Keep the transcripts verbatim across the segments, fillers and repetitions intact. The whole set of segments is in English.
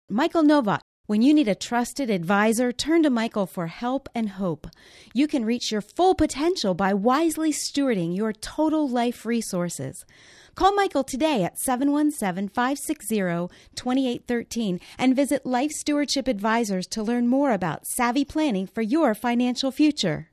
Michael Novak. When you need a trusted advisor, turn to Michael for help and hope. You can reach your full potential by wisely stewarding your total life resources. Call Michael today at seven one seven, five six zero, two eight one three and visit Life Stewardship Advisors to learn more about savvy planning for your financial future.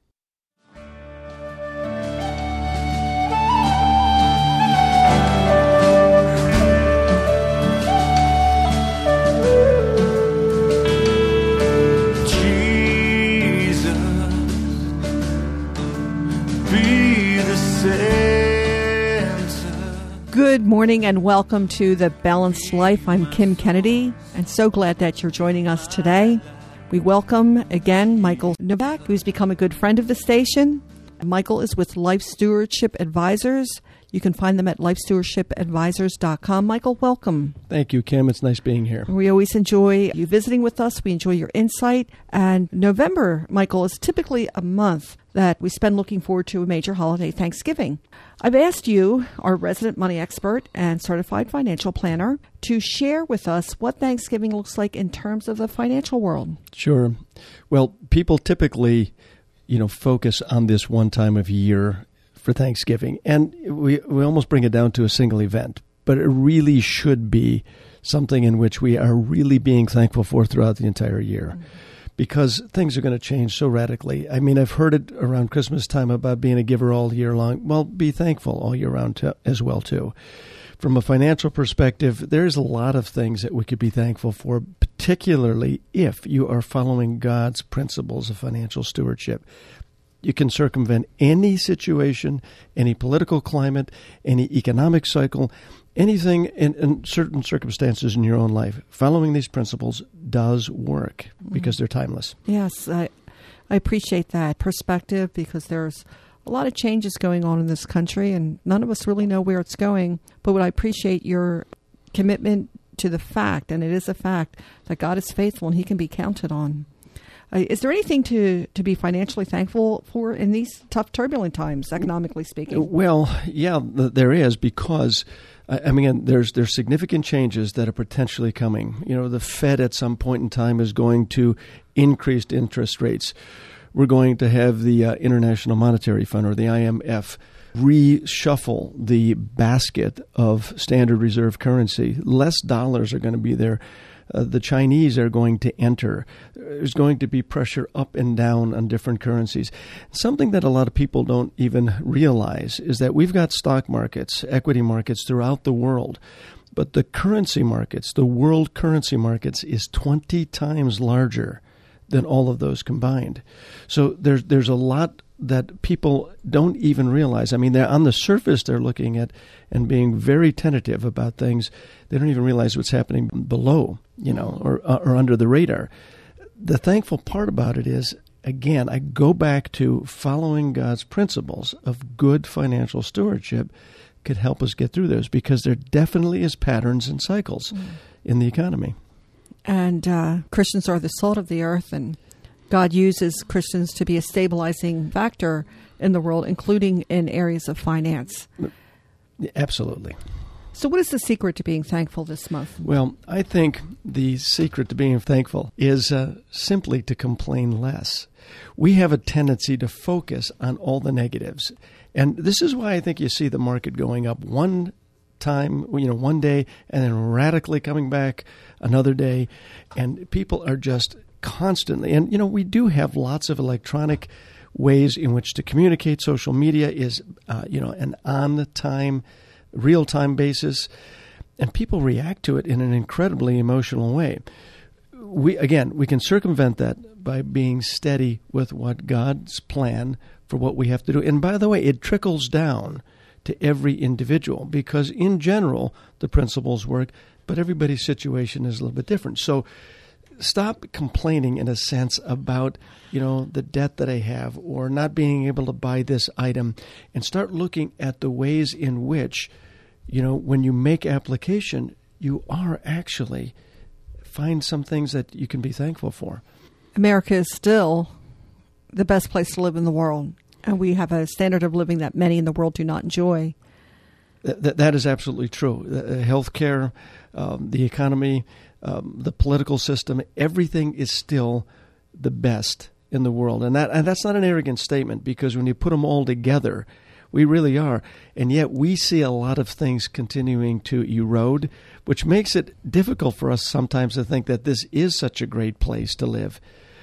Good morning and welcome to The Balanced Life. I'm Kim Kennedy and so glad that you're joining us today. We welcome again Michael Novak, who's become a good friend of the station. Michael is with Life Stewardship Advisors. You can find them at life stewardship advisors dot com. Michael, welcome. Thank you, Kim. It's nice being here. We always enjoy you visiting with us. We enjoy your insight. And November, Michael, is typically a month that we spend looking forward to a major holiday, Thanksgiving. I've asked you, our resident money expert and certified financial planner, to share with us what Thanksgiving looks like in terms of the financial world. Sure. Well, people typically, you know, focus on this one time of year for Thanksgiving, and we, we almost bring it down to a single event, but it really should be something in which we are really being thankful for throughout the entire year. Mm-hmm. Because things are going to change so radically. I mean, I've heard it around Christmas time about being a giver all year long. Well, be thankful all year round to, as well, too. From a financial perspective, there's a lot of things that we could be thankful for, particularly if you are following God's principles of financial stewardship. You can circumvent any situation, any political climate, any economic cycle, anything in, in certain circumstances in your own life. Following these principles does work because they're timeless. Yes, I, I appreciate that perspective because there's a lot of changes going on in this country and none of us really know where it's going. But what I appreciate your commitment to the fact, and it is a fact, that God is faithful and He can be counted on. Uh, is there anything to, to be financially thankful for in these tough, turbulent times, economically speaking? Well, yeah, there is because, I mean, there's there's significant changes that are potentially coming. You know, the Fed at some point in time is going to increase interest rates. We're going to have the uh, International Monetary Fund, or the I M F, reshuffle the basket of standard reserve currency. Less dollars are going to be there. Uh, the Chinese are going to enter. There's going to be pressure up and down on different currencies. Something that a lot of people don't even realize is that we've got stock markets, equity markets throughout the world, but the currency markets, the world currency markets, is twenty times larger than all of those combined. So there's there's a lot that people don't even realize. I mean, they're on the surface, they're looking at and being very tentative about things. They don't even realize what's happening below, you know, or or under the radar. The thankful part about it is, again, I go back to following God's principles of good financial stewardship could help us get through those because there definitely is patterns and cycles mm. in the economy. And uh, Christians are the salt of the earth, and God uses Christians to be a stabilizing factor in the world, including in areas of finance. Absolutely. So what is the secret to being thankful this month? Well, I think the secret to being thankful is uh, simply to complain less. We have a tendency to focus on all the negatives. And this is why I think you see the market going up one time, you know, one day, and then radically coming back another day. And people are just constantly, and, you know, we do have lots of electronic ways in which to communicate. Social media is, uh, you know, an on-time, real-time basis, and people react to it in an incredibly emotional way. We, again, we can circumvent that by being steady with what God's plan for what we have to do. And by the way, it trickles down to every individual because in general, the principles work, but everybody's situation is a little bit different. So stop complaining in a sense about, you know, the debt that I have or not being able to buy this item, and start looking at the ways in which, you know, when you make application, you are actually find some things that you can be thankful for. America is still the best place to live in the world, and we have a standard of living that many in the world do not enjoy. That, that is absolutely true. Uh, healthcare, um, the economy, um, the political system, everything is still the best in the world. And that and that's not an arrogant statement, because when you put them all together, we really are. And yet we see a lot of things continuing to erode, which makes it difficult for us sometimes to think that this is such a great place to live.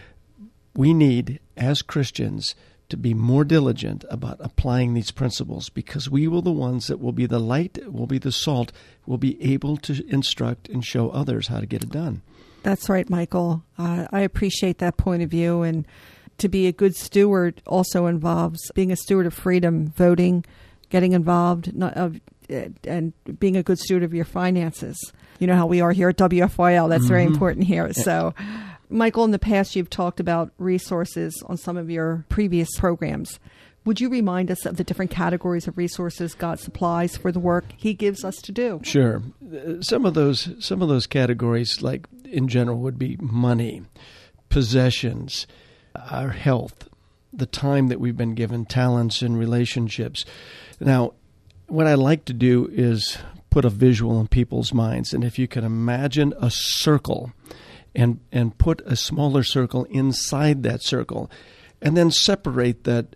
We need, as Christians, to be more diligent about applying these principles, because we will be the ones that will be the light, will be the salt, will be able to instruct and show others how to get it done. That's right, Michael. Uh, I appreciate that point of view. And to be a good steward also involves being a steward of freedom, voting, getting involved, not, uh, and being a good steward of your finances. You know how we are here at W F Y L. That's mm-hmm. very important here. So, Michael, in the past, you've talked about resources on some of your previous programs. Would you remind us of the different categories of resources God supplies for the work He gives us to do? Sure. Some of those, some of those categories, like in general, would be money, possessions, our health, the time that we've been given, talents and relationships. Now, what I like to do is put a visual in people's minds. And if you can imagine a circle and and put a smaller circle inside that circle, and then separate that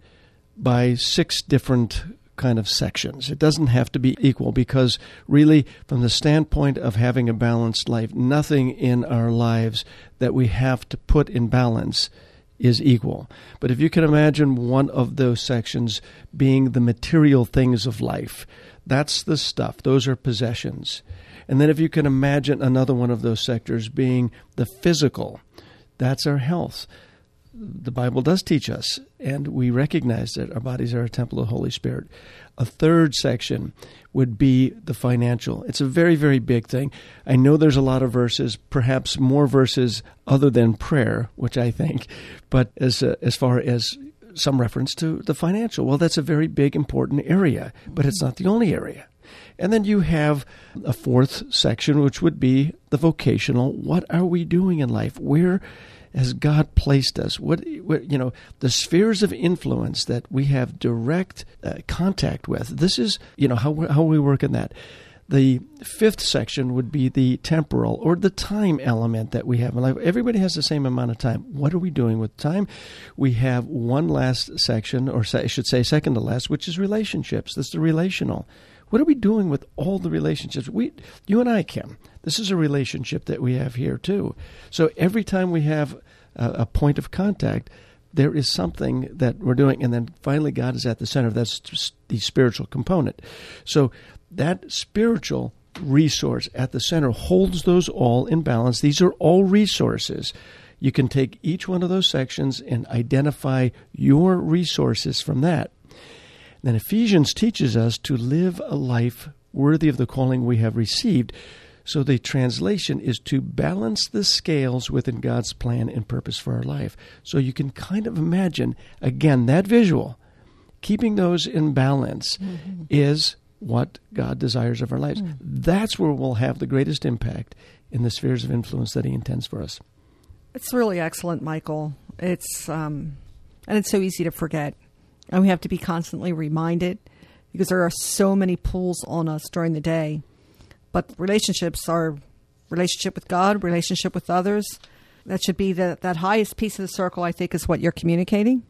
by six different kind of sections. It doesn't have to be equal, because really, from the standpoint of having a balanced life, nothing in our lives that we have to put in balance is equal. But if you can imagine one of those sections being the material things of life, that's the stuff. Those are possessions. And then if you can imagine another one of those sectors being the physical, that's our health. The Bible does teach us, and we recognize that our bodies are a temple of the Holy Spirit. A third section would be the financial. It's a very, very big thing. I know there's a lot of verses, perhaps more verses other than prayer, which I think, but as uh, as far as some reference to the financial, well, that's a very big, important area, but it's not the only area. And then you have a fourth section, which would be the vocational. What are we doing in life? Where has God placed us? What, what you know, the spheres of influence that we have direct uh, contact with. This is, you know, how how we work in that. The fifth section would be the temporal, or the time element that we have in life. Everybody has the same amount of time. What are we doing with time? We have one last section, or I should say second to last, which is relationships. That's the relational. What are we doing with all the relationships? We, you and I, Kim, this is a relationship that we have here too. So every time we have a, a point of contact, there is something that we're doing. And then finally, God is at the center. That's the spiritual component. So that spiritual resource at the center holds those all in balance. These are all resources. You can take each one of those sections and identify your resources from that. Then Ephesians teaches us to live a life worthy of the calling we have received. So the translation is to balance the scales within God's plan and purpose for our life. So you can kind of imagine, again, that visual, keeping those in balance mm-hmm. is what God desires of our lives. Mm. That's where we'll have the greatest impact in the spheres of influence that He intends for us. It's really excellent, Michael. It's um, and it's so easy to forget. And we have to be constantly reminded, because there are so many pulls on us during the day. But relationships are relationship with God, relationship with others. That should be the, that highest piece of the circle, I think, is what you're communicating.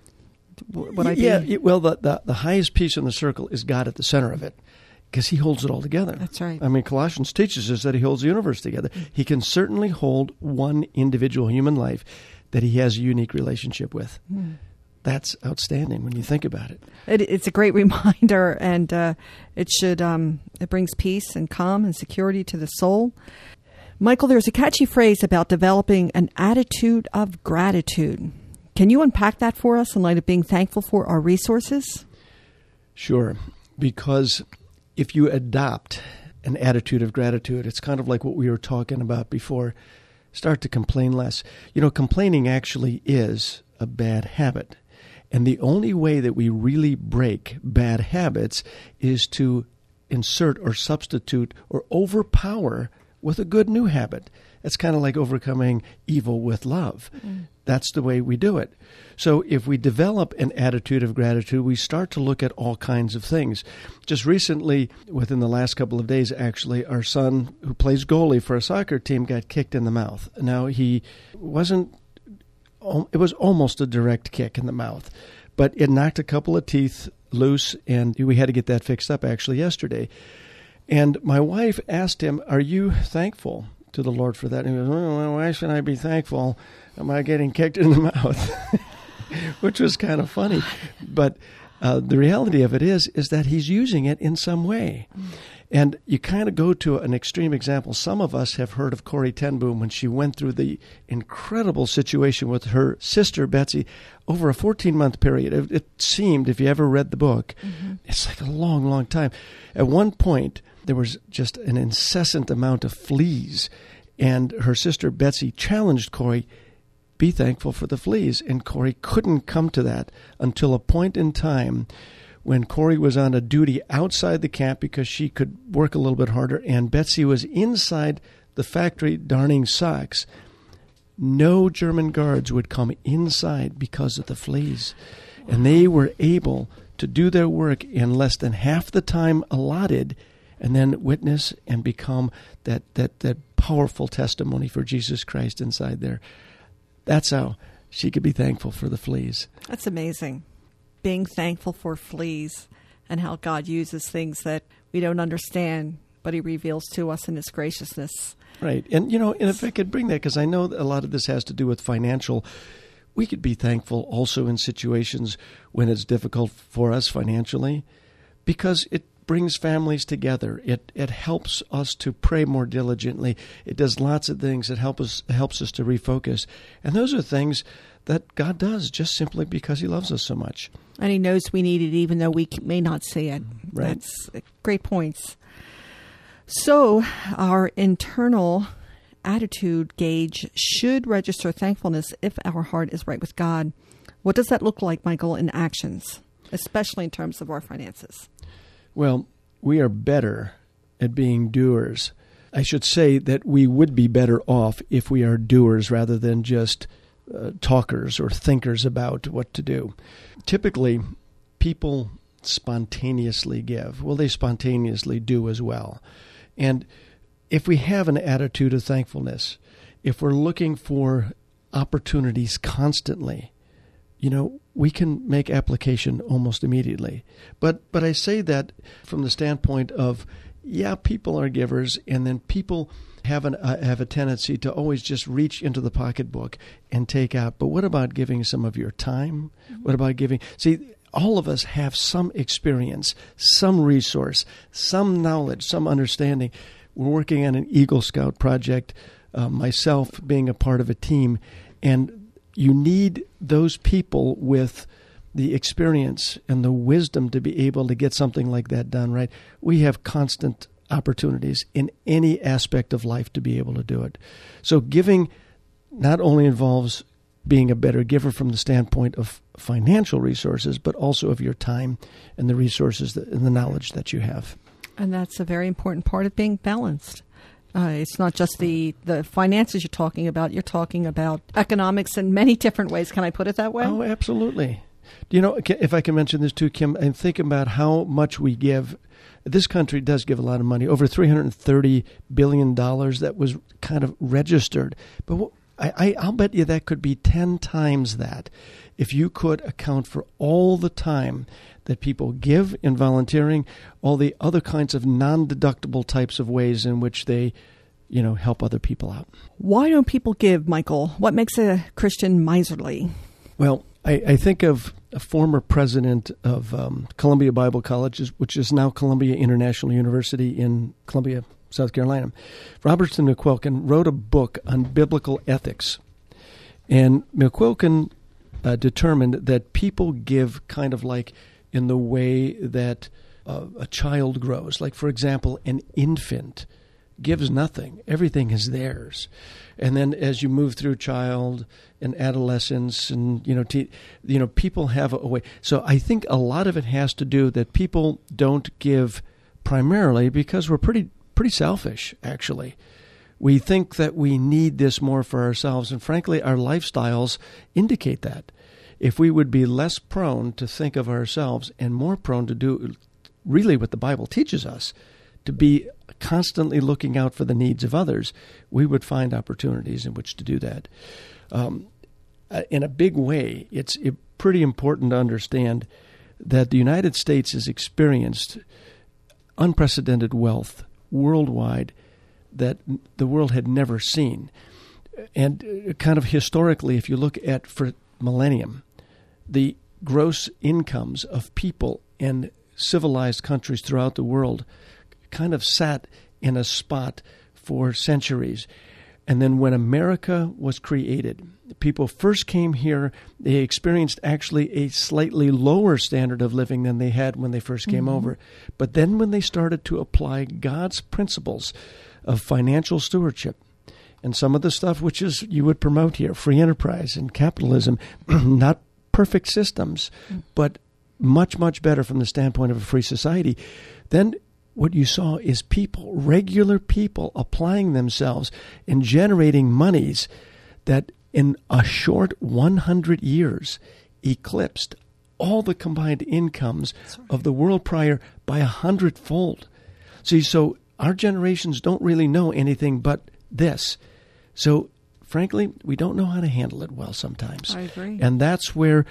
Would I be? Yeah, well, the, the, the highest piece in the circle is God at the center of it, because He holds it all together. That's right. I mean, Colossians teaches us that He holds the universe together. He can certainly hold one individual human life that He has a unique relationship with. Mm. That's outstanding when you think about it. it it's a great reminder, and uh, it should um, it brings peace and calm and security to the soul. Michael, there's a catchy phrase about developing an attitude of gratitude. Can you unpack that for us in light of being thankful for our resources? Sure, because if you adopt an attitude of gratitude, it's kind of like what we were talking about before. Start to complain less. You know, complaining actually is a bad habit. And the only way that we really break bad habits is to insert or substitute or overpower with a good new habit. It's kind of like overcoming evil with love. Mm. That's the way we do it. So if we develop an attitude of gratitude, we start to look at all kinds of things. Just recently, within the last couple of days, actually, our son, who plays goalie for a soccer team, got kicked in the mouth. Now, he wasn't, it was almost a direct kick in the mouth, but it knocked a couple of teeth loose, and we had to get that fixed up actually yesterday. And my wife asked him, "Are you thankful to the Lord for that?" And he goes, "Well, why should I be thankful? Am I getting kicked in the mouth?" Which was kind of funny. But uh, the reality of it is, is that he's using it in some way. Mm. And you kind of go to an extreme example. Some of us have heard of Corrie ten Boom when she went through the incredible situation with her sister, Betsy, over a fourteen-month period. It, it seemed, if you ever read the book, mm-hmm. it's like a long, long time. At one point, there was just an incessant amount of fleas. And her sister, Betsy, challenged Corrie, "Be thankful for the fleas." And Corrie couldn't come to that until a point in time when Corrie was on a duty outside the camp because she could work a little bit harder, and Betsy was inside the factory darning socks. No German guards would come inside because of the fleas. And they were able to do their work in less than half the time allotted, and then witness and become that, that, that powerful testimony for Jesus Christ inside there. That's how she could be thankful for the fleas. That's amazing. Being thankful for fleas and how God uses things that we don't understand, but he reveals to us in his graciousness. Right. And, you know, and if I could bring that, because I know that a lot of this has to do with financial, we could be thankful also in situations when it's difficult for us financially, because it brings families together. It it helps us to pray more diligently. It does lots of things that help us helps us to refocus. And those are things that God does just simply because he loves us so much. And he knows we need it even though we may not see it. Right. That's great points. So our internal attitude gauge should register thankfulness if our heart is right with God. What does that look like, Michael, in actions, especially in terms of our finances? Well, we are better at being doers. I should say that we would be better off if we are doers rather than just uh, talkers or thinkers about what to do. Typically, people spontaneously give. Well, they spontaneously do as well. And if we have an attitude of thankfulness, if we're looking for opportunities constantly, you know, we can make application almost immediately. But but I say that from the standpoint of, yeah, people are givers, and then people have an uh, have a tendency to always just reach into the pocketbook and take out. But what about giving some of your time? Mm-hmm. What about giving? See, all of us have some experience, some resource, some knowledge, some understanding. We're working on an Eagle Scout project, uh, myself being a part of a team, and you need those people with the experience and the wisdom to be able to get something like that done, right? We have constant opportunities in any aspect of life to be able to do it. So giving not only involves being a better giver from the standpoint of financial resources, but also of your time and the resources that, and the knowledge that you have. And that's a very important part of being balanced. Uh, it's not just the, the finances you're talking about. You're talking about economics in many different ways. Can I put it that way? Oh, absolutely. Do you know, if I can mention this too, Kim, I'm thinking about how much we give. This country does give a lot of money, over three hundred thirty billion dollars that was kind of registered. But what, I, I, I'll bet you that could be ten times that if you could account for all the time that people give in volunteering, all the other kinds of non-deductible types of ways in which they, you know, help other people out. Why don't people give, Michael? What makes a Christian miserly? Well, I, I think of a former president of um, Columbia Bible College, which is now Columbia International University in Columbia, South Carolina. Robertson McQuilkin wrote a book on biblical ethics. And McQuilkin uh, determined that people give kind of like in the way that uh, a child grows. Like, for example, an infant gives nothing. Everything is theirs. And then as you move through child and adolescence and, you know, te- you know, people have a way. So I think a lot of it has to do that people don't give primarily because we're pretty pretty selfish, actually. We think that we need this more for ourselves, and frankly, our lifestyles indicate that. If we would be less prone to think of ourselves and more prone to do really what the Bible teaches us, to be constantly looking out for the needs of others, we would find opportunities in which to do that. Um, in a big way, it's pretty important to understand that the United States has experienced unprecedented wealth worldwide that the world had never seen. And kind of historically, if you look at for millennium, the gross incomes of people in civilized countries throughout the world kind of sat in a spot for centuries. And then when America was created, people first came here, they experienced actually a slightly lower standard of living than they had when they first came mm-hmm. over. But then when they started to apply God's principles of financial stewardship, and some of the stuff which is you would promote here, free enterprise and capitalism, not perfect systems, mm-hmm. but much, much better from the standpoint of a free society, then what you saw is people, regular people, applying themselves and generating monies that in a short one hundred years eclipsed all the combined incomes right. of the world prior by a hundredfold. See, so our generations don't really know anything but this. So, frankly, we don't know how to handle it well sometimes. I agree. And that's where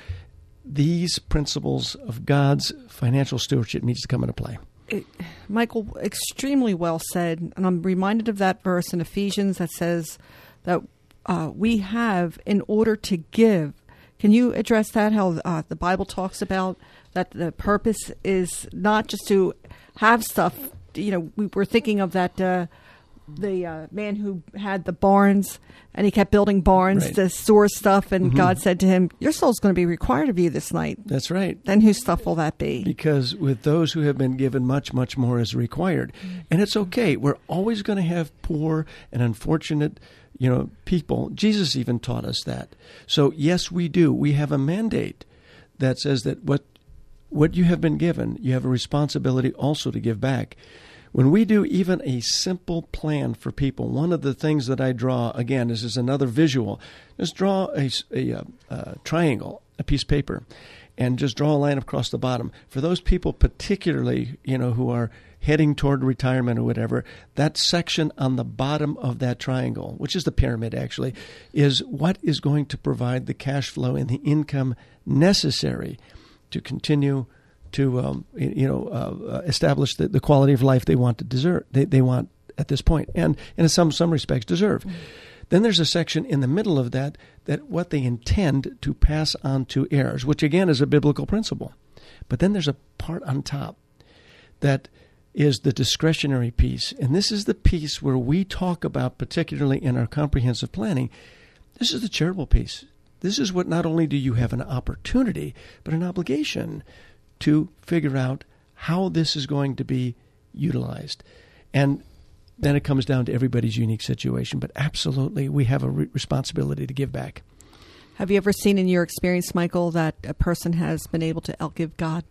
these principles of God's financial stewardship needs to come into play. It, Michael, extremely well said. And I'm reminded of that verse in Ephesians that says that uh, we have in order to give. Can you address that, how uh, the Bible talks about that the purpose is not just to have stuff. You know, we were thinking of that uh, the uh, man who had the barns, and he kept building barns right. to store stuff, and mm-hmm. God said to him, your soul's going to be required of you this night. That's right. Then whose stuff will that be? Because with those who have been given, much, much more is required. Mm-hmm. And it's okay. We're always going to have poor and unfortunate, you know, people. Jesus even taught us that. So, yes, we do. We have a mandate that says that what what you have been given, you have a responsibility also to give back. When we do even a simple plan for people, one of the things that I draw, again, this is another visual, just draw a, a, a, a triangle, a piece of paper, and just draw a line across the bottom. For those people particularly, you know, who are heading toward retirement or whatever, that section on the bottom of that triangle, which is the pyramid actually, is what is going to provide the cash flow and the income necessary to continue to um, you know uh, establish the, the quality of life they want to deserve. They they want at this point, and, and in some some respects deserve. Mm-hmm. Then there's a section in the middle of that that what they intend to pass on to heirs, which again is a biblical principle. But then there's a part on top that is the discretionary piece, and this is the piece where we talk about, particularly in our comprehensive planning. This is the charitable piece. This is what not only do you have an opportunity, but an obligation to figure out how this is going to be utilized. And then it comes down to everybody's unique situation. But absolutely, we have a re- responsibility to give back. Have you ever seen in your experience, Michael, that a person has been able to outgive God?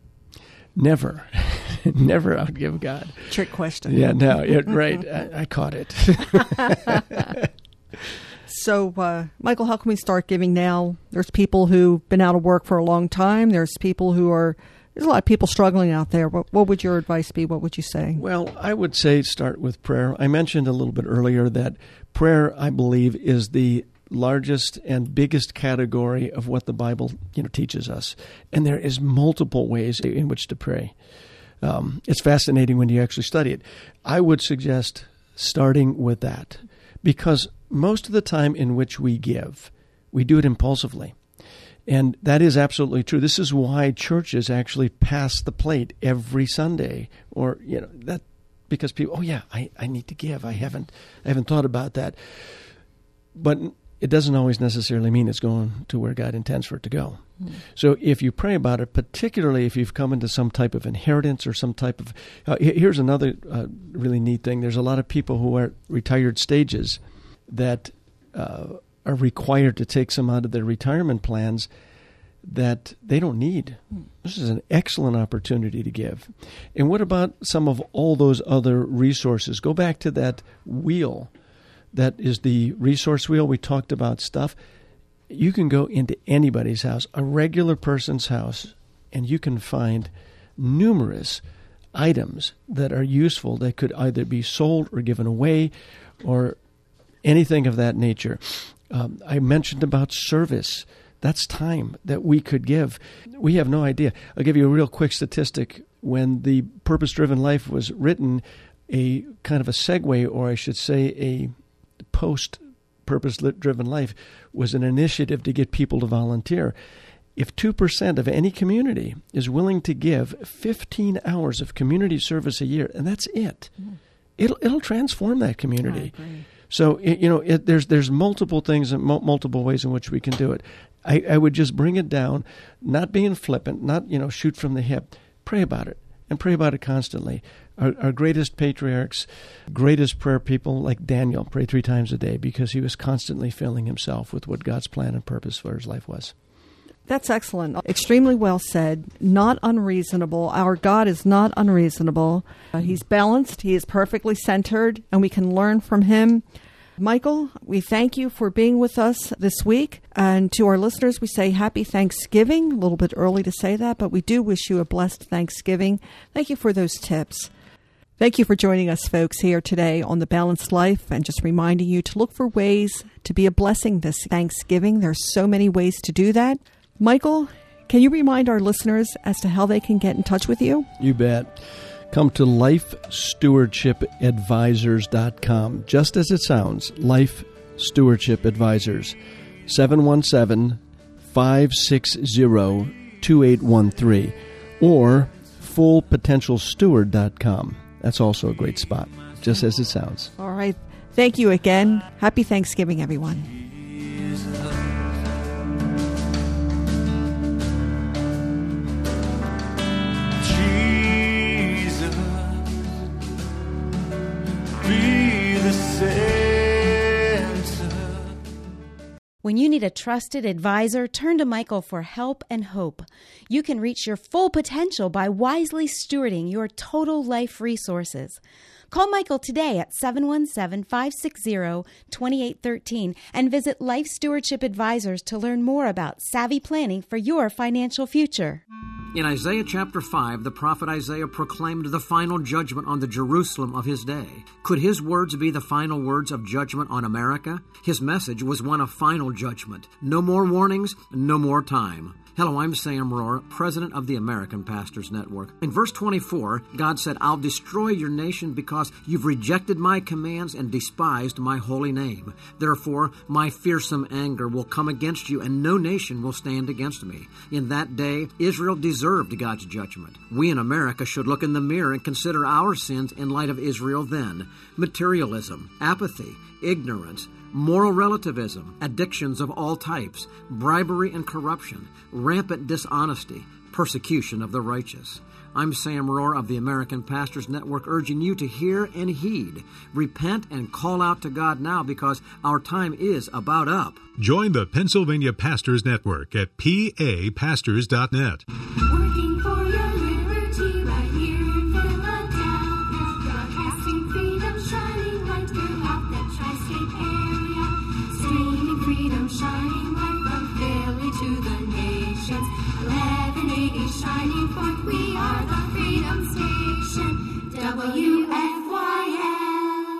Never. Never outgive God. Trick question. Yeah, no, yeah, right. I, I caught it. So, uh, Michael, how can we start giving now? There's people who've been out of work for a long time. There's people who are, there's a lot of people struggling out there. What, what would your advice be? What would you say? Well, I would say start with prayer. I mentioned a little bit earlier that prayer, I believe, is the largest and biggest category of what the Bible, you know, teaches us. And there is multiple ways in which to pray. Um, it's fascinating when you actually study it. I would suggest starting with that, because most of the time in which we give, we do it impulsively. And that is absolutely true. This is why churches actually pass the plate every Sunday, or, you know, that because people, oh yeah, I, I need to give. I haven't, I haven't thought about that. But it doesn't always necessarily mean it's going to where God intends for it to go. Mm. So if you pray about it, particularly if you've come into some type of inheritance or some type of, uh, here's another uh, really neat thing. There's a lot of people who are at retired stages that uh, are required to take some out of their retirement plans that they don't need. This is an excellent opportunity to give. And what about some of all those other resources? Go back to that wheel that is the resource wheel. We talked about stuff. You can go into anybody's house, a regular person's house, and you can find numerous items that are useful that could either be sold or given away or anything of that nature. Um, I mentioned about service. That's time that we could give. We have no idea. I'll give you a real quick statistic. When the Purpose-Driven Life was written, a kind of a segue, or I should say a post-Purpose-Driven Life, was an initiative to get people to volunteer. If two percent of any community is willing to give fifteen hours of community service a year, and that's it, mm. it'll it'll transform that community. I agree. So, it, you know, it, there's there's multiple things and mo- multiple ways in which we can do it. I, I would just bring it down, not being flippant, not, you know, shoot from the hip. Pray about it, and pray about it constantly. Our, our greatest patriarchs, greatest prayer people like Daniel prayed three times a day because he was constantly filling himself with what God's plan and purpose for his life was. That's excellent. Extremely well said. Not unreasonable. Our God is not unreasonable. Uh, he's balanced. He is perfectly centered, and we can learn from him. Michael, we thank you for being with us this week. And to our listeners, we say happy Thanksgiving. A little bit early to say that, but we do wish you a blessed Thanksgiving. Thank you for those tips. Thank you for joining us, folks, here today on The Balanced Life, and just reminding you to look for ways to be a blessing this Thanksgiving. There's so many ways to do that. Michael, can you remind our listeners as to how they can get in touch with you? You bet. Come to life stewardship advisors dot com. Just as it sounds, Life Stewardship Advisors, seven one seven, five six zero, two eight one three, or full potential steward dot com. That's also a great spot, just as it sounds. All right. Thank you again. Happy Thanksgiving, everyone. When you need a trusted advisor, turn to Michael for help and hope. You can reach your full potential by wisely stewarding your total life resources. Call Michael today at seven one seven, five six zero, two eight one three and visit Life Stewardship Advisors to learn more about savvy planning for your financial future. In Isaiah chapter five, the prophet Isaiah proclaimed the final judgment on the Jerusalem of his day. Could his words be the final words of judgment on America? His message was one of final judgment. No more warnings, no more time. Hello, I'm Sam Rohr, president of the American Pastors Network. In verse twenty-four, God said, I'll destroy your nation because you've rejected my commands and despised my holy name. Therefore, my fearsome anger will come against you, and no nation will stand against me. In that day, Israel deserved God's judgment. We in America should look in the mirror and consider our sins in light of Israel then. Materialism, apathy, ignorance, moral relativism, addictions of all types, bribery and corruption, rampant dishonesty, persecution of the righteous. I'm Sam Rohr of the American Pastors Network, urging you to hear and heed. Repent and call out to God now, because our time is about up. Join the Pennsylvania Pastors Network at p a pastors dot net. Working for your liberty right here in Philadelphia, broadcasting freedom, shining light throughout the tri-state area, streaming freedom, shining light from Philly to the nations. eleven eighty shining forth, we are the Freedom Station, W F Y L.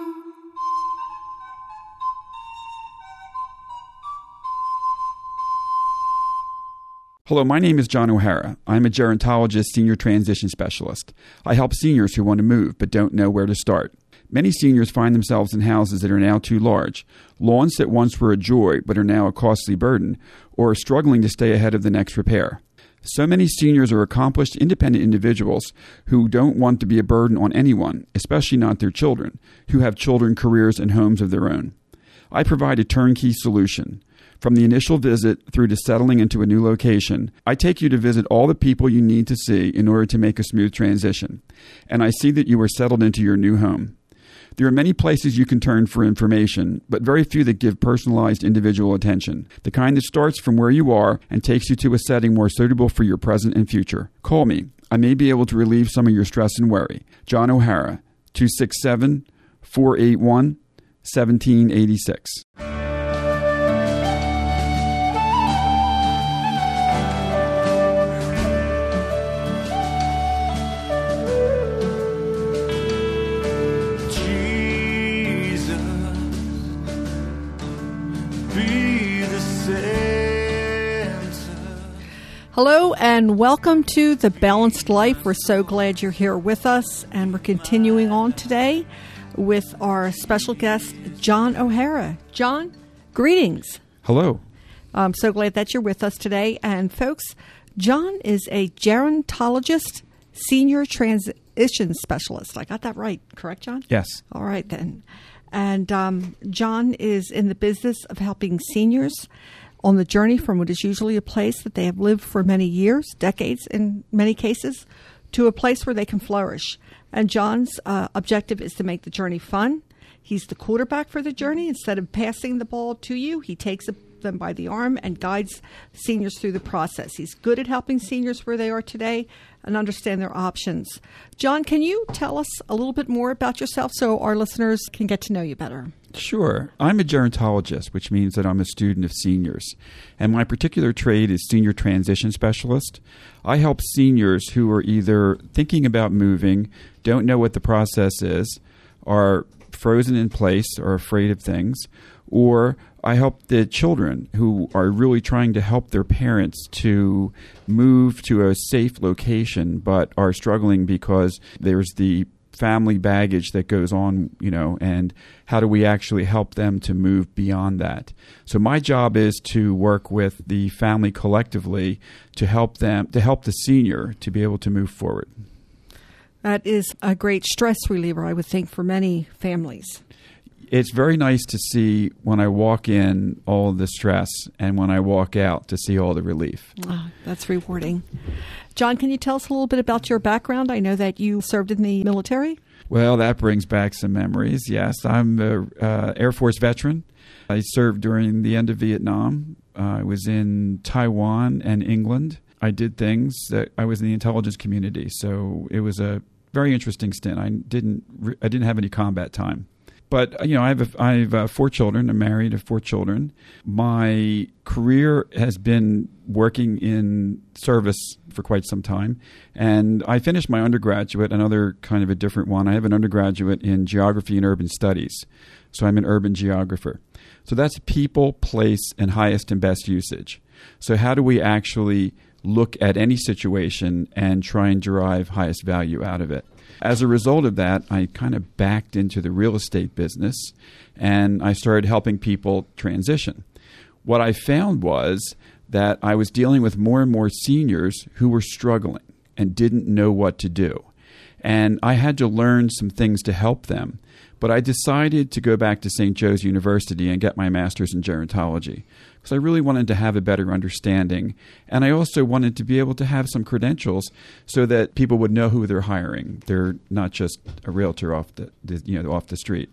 Hello, my name is John O'Hara. I'm a gerontologist senior transition specialist. I help seniors who want to move but don't know where to start. Many seniors find themselves in houses that are now too large, lawns that once were a joy but are now a costly burden, or are struggling to stay ahead of the next repair. So many seniors are accomplished, independent individuals who don't want to be a burden on anyone, especially not their children, who have children, careers, and homes of their own. I provide a turnkey solution. From the initial visit through to settling into a new location, I take you to visit all the people you need to see in order to make a smooth transition, and I see that you are settled into your new home. There are many places you can turn for information, but very few that give personalized individual attention, the kind that starts from where you are and takes you to a setting more suitable for your present and future. Call me. I may be able to relieve some of your stress and worry. John O'Hara, two six seven, four eight one, seventeen eighty-six. Hello and welcome to The Balanced Life. We're so glad you're here with us, and we're continuing on today with our special guest, John O'Hara. John, greetings. Hello. I'm so glad that you're with us today. And folks, John is a gerontologist, senior transition specialist. I got that right, correct, John? Yes. All right, then. And um, John is in the business of helping seniors on the journey from what is usually a place that they have lived for many years, decades in many cases, to a place where they can flourish. And John's uh, objective is to make the journey fun. He's the quarterback for the journey. Instead of passing the ball to you, he takes them by the arm and guides seniors through the process. He's good at helping seniors where they are today and understand their options. John, can you tell us a little bit more about yourself so our listeners can get to know you better? Sure. I'm a gerontologist, which means that I'm a student of seniors. And my particular trade is senior transition specialist. I help seniors who are either thinking about moving, don't know what the process is, are frozen in place or afraid of things, or I help the children who are really trying to help their parents to move to a safe location but are struggling because there's the family baggage that goes on, you know, and how do we actually help them to move beyond that? So my job is to work with the family collectively to help them, to help the senior to be able to move forward. That is a great stress reliever, I would think, for many families. It's very nice to see when I walk in all the stress and when I walk out to see all the relief. Oh, that's rewarding. John, can you tell us a little bit about your background? I know that you served in the military. Well, that brings back some memories, yes. I'm an uh, Air Force veteran. I served during the end of Vietnam. Uh, I was in Taiwan and England. I did things that I was in the intelligence community, so it was a very interesting stint. I didn't re- I didn't have any combat time. But, you know, I have a, I have uh, four children. I'm married. I have four children. My career has been working in service for quite some time. And I finished my undergraduate, another kind of a different one. I have an undergraduate in geography and urban studies. So I'm an urban geographer. So that's people, place, and highest and best usage. So how do we actually look at any situation and try and derive highest value out of it? As a result of that, I kind of backed into the real estate business and I started helping people transition. What I found was that I was dealing with more and more seniors who were struggling and didn't know what to do. And I had to learn some things to help them. But I decided to go back to Saint Joe's University and get my master's in gerontology because I really wanted to have a better understanding. And I also wanted to be able to have some credentials so that people would know who they're hiring. They're not just a realtor off the, the you know off the street.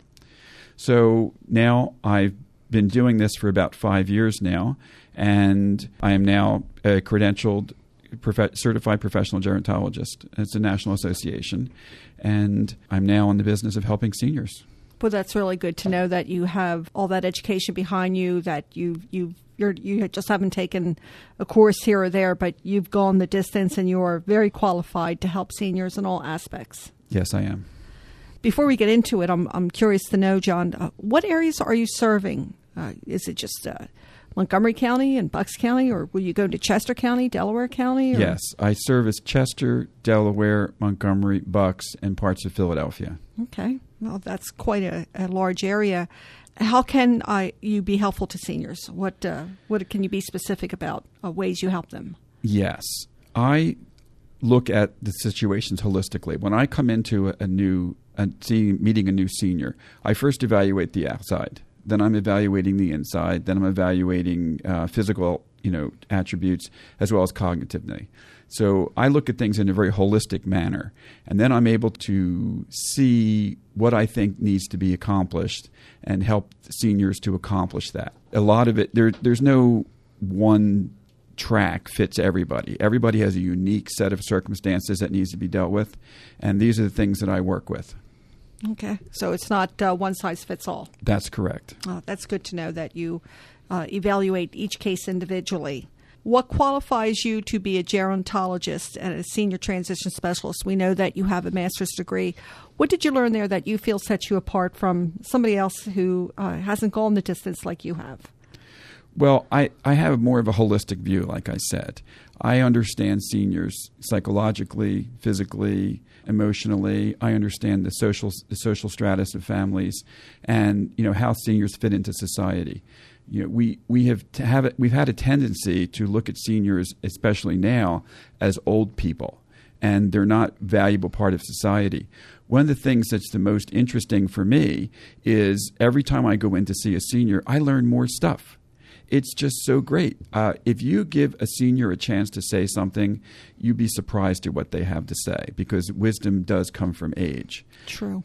So now I've been doing this for about five years now, and I am now a credentialed Prof- certified professional gerontologist. It's a national association, and I'm now in the business of helping seniors. Well, that's really good to know that you have all that education behind you, that you you you're, you just haven't taken a course here or there, but you've gone the distance and you are very qualified to help seniors in all aspects. Yes, I am. Before we get into it, I'm I'm curious to know, John, uh, what areas are you serving? Uh, is it just uh, Montgomery County and Bucks County, or will you go to Chester County, Delaware County? Or? Yes, I service Chester, Delaware, Montgomery, Bucks, and parts of Philadelphia. Okay. Well, that's quite a, a large area. How can I, you be helpful to seniors? What uh, what can you be specific about uh, ways you help them? Yes. I look at the situations holistically. When I come into a, a new, a, seeing, meeting a new senior, I first evaluate the outside. Then I'm evaluating the inside. Then I'm evaluating uh, physical, you know, attributes as well as cognitively. So I look at things in a very holistic manner, and then I'm able to see what I think needs to be accomplished and help seniors to accomplish that. A lot of it, there, there's no one track fits everybody. Everybody has a unique set of circumstances that needs to be dealt with, and these are the things that I work with. Okay. So it's not uh, one size fits all. That's correct. Uh, that's good to know that you uh, evaluate each case individually. What qualifies you to be a gerontologist and a senior transition specialist? We know that you have a master's degree. What did you learn there that you feel sets you apart from somebody else who uh, hasn't gone the distance like you have? Well, I, I have more of a holistic view, like I said. I understand seniors psychologically, physically, emotionally. I understand the social the social stratus of families, and you know how seniors fit into society. You know, we we have to have it, we've had a tendency to look at seniors, especially now, as old people, and they're not a valuable part of society. One of the things that's the most interesting for me is every time I go in to see a senior, I learn more stuff. It's just so great. Uh, if you give a senior a chance to say something, you'd be surprised at what they have to say, because wisdom does come from age. True.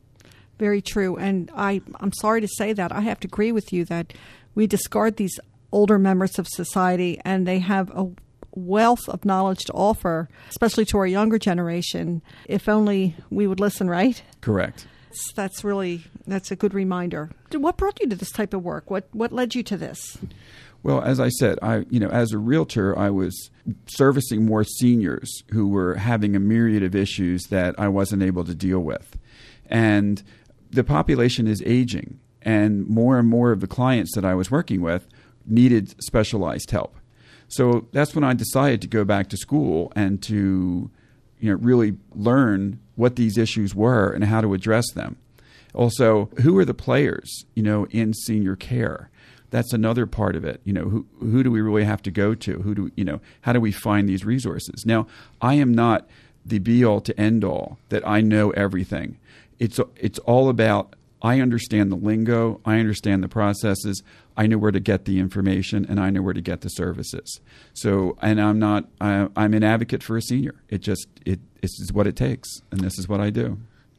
Very true. And I, I'm sorry to say that. I have to agree with you that we discard these older members of society, and they have a wealth of knowledge to offer, especially to our younger generation, if only we would listen, right? Correct. That's really, that's a good reminder. What brought you to this type of work? What what led you to this? Well, as I said, I you know, as a realtor, I was servicing more seniors who were having a myriad of issues that I wasn't able to deal with. And the population is aging, and more and more of the clients that I was working with needed specialized help. So that's when I decided to go back to school and to you know, really learn what these issues were and how to address them. Also, who are the players, you know, in senior care? That's another part of it. You know, who who do we really have to go to? Who do you know? How do we find these resources? Now, I am not the be all to end all that I know everything. It's it's all about I understand the lingo, I understand the processes, I know where to get the information, and I know where to get the services. So, and I'm not, I, I'm an advocate for a senior. It just, it this is what it takes, and this is what I do.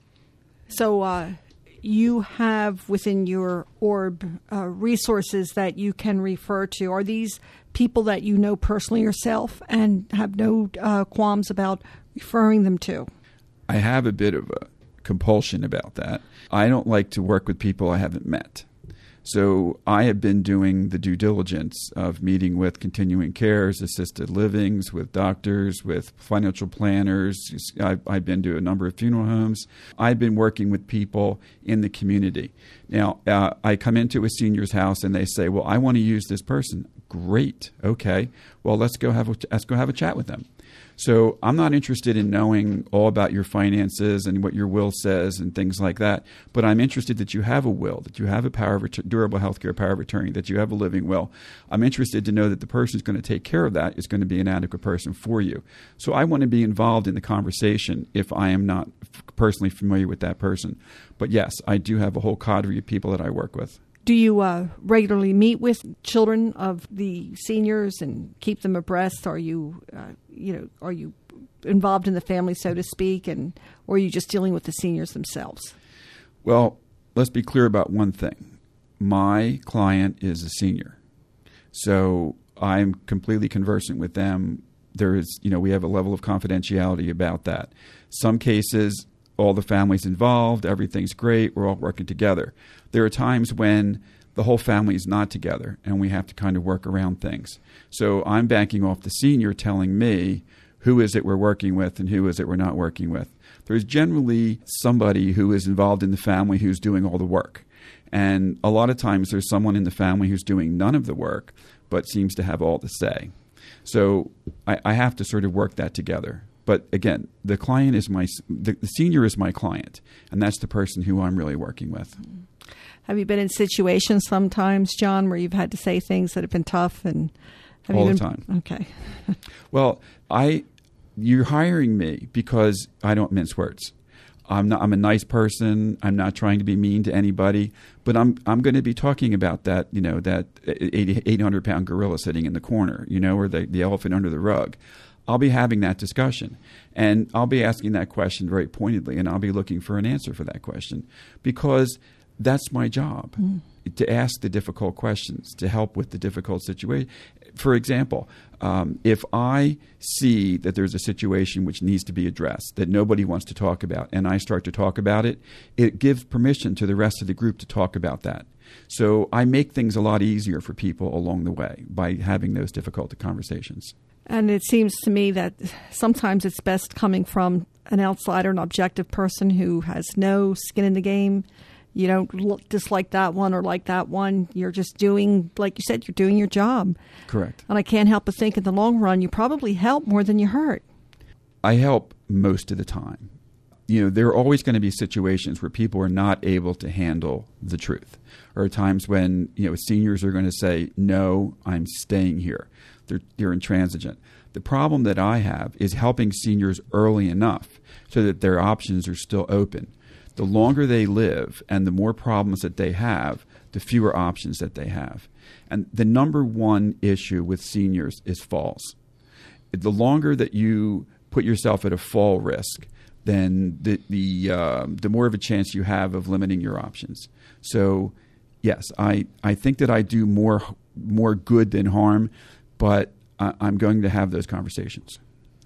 So uh, you have within your orb uh, resources that you can refer to. Are these people that you know personally yourself and have no uh, qualms about referring them to? I have a bit of a compulsion about that. I don't like to work with people I haven't met. So I have been doing the due diligence of meeting with continuing cares, assisted livings, with doctors, with financial planners. I've, I've been to a number of funeral homes. I've been working with people in the community. Now, uh, I come into a senior's house and they say, well, I want to use this person. Great. Okay. Well, let's go have a, let's go have a chat with them. So I'm not interested in knowing all about your finances and what your will says and things like that, but I'm interested that you have a will, that you have a power of ret- durable health care power of attorney, that you have a living will. I'm interested to know that the person who's going to take care of that is going to be an adequate person for you. So I want to be involved in the conversation if I am not f- personally familiar with that person. But yes, I do have a whole cadre of people that I work with. Do you uh, regularly meet with children of the seniors and keep them abreast? Are you, uh, you know, are you involved in the family, so to speak, and or are you just dealing with the seniors themselves? Well, let's be clear about one thing. My client is a senior, so I'm completely conversant with them. There is, you know, we have a level of confidentiality about that. Some cases, all the family's involved, everything's great, we're all working together. There are times when the whole family is not together and we have to kind of work around things. So I'm banking off the senior telling me who is it we're working with and who is it we're not working with. There's generally somebody who is involved in the family who's doing all the work. And a lot of times there's someone in the family who's doing none of the work but seems to have all the say. So I, I have to sort of work that together. But again, the client is my, the, the senior is my client, and that's the person who I'm really working with. Have you been in situations sometimes, John, where you've had to say things that have been tough? And have all you the been, time. Okay. Well, I, you're hiring me because I don't mince words. I'm not. I'm a nice person. I'm not trying to be mean to anybody. But I'm. I'm going to be talking about that. You know, that eight hundred pound gorilla sitting in the corner. You know, or the the elephant under the rug. I'll be having that discussion, and I'll be asking that question very pointedly, and I'll be looking for an answer for that question, because that's my job, mm. to ask the difficult questions, to help with the difficult situation. for example, um, if I see that there's a situation which needs to be addressed that nobody wants to talk about, and I start to talk about it, it gives permission to the rest of the group to talk about that. So I make things a lot easier for people along the way by having those difficult conversations. And it seems to me that sometimes it's best coming from an outsider, an objective person who has no skin in the game. You don't look dislike that one or like that one. You're just doing, like you said, you're doing your job. Correct. And I can't help but think in the long run, you probably help more than you hurt. I help most of the time. You know, there are always going to be situations where people are not able to handle the truth. Or times when, you know, seniors are going to say, no, I'm staying here. They're, they're intransigent. The problem that I have is helping seniors early enough so that their options are still open. The longer they live and the more problems that they have, the fewer options that they have. And the number one issue with seniors is falls. The longer that you put yourself at a fall risk, then the the, uh, the more of a chance you have of limiting your options. So, yes, I, I think that I do more more good than harm, but I, I'm going to have those conversations.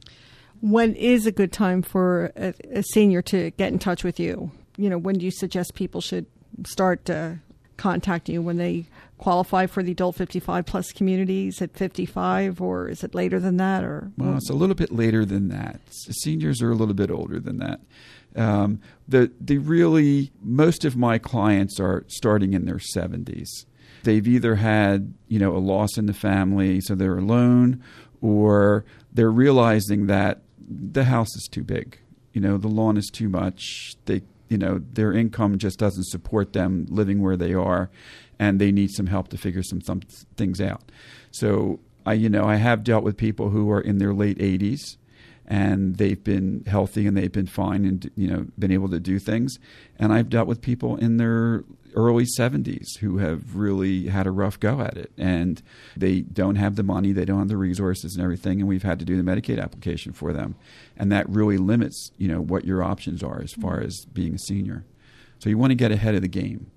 When is a good time for a, a senior to get in touch with you? You know, when do you suggest people should start uh, contacting you? When they qualify for the adult fifty-five plus communities at fifty-five, or is it later than that? Or well, it's a little bit later than that. Seniors are a little bit older than that. Um, the the really most of my clients are starting in their seventies. They've either had, you know, a loss in the family, so they're alone, or they're realizing that the house is too big. You know, the lawn is too much. They, you know, their income just doesn't support them living where they are, and they need some help to figure some, some things out. So I, you know, I have dealt with people who are in their late eighties, and they've been healthy and they've been fine and, you know, been able to do things. And I've dealt with people in their early seventies who have really had a rough go at it, and they don't have the money, they don't have the resources and everything, and we've had to do the Medicaid application for them. And that really limits, you know, what your options are as far as being a senior. So you want to get ahead of the game.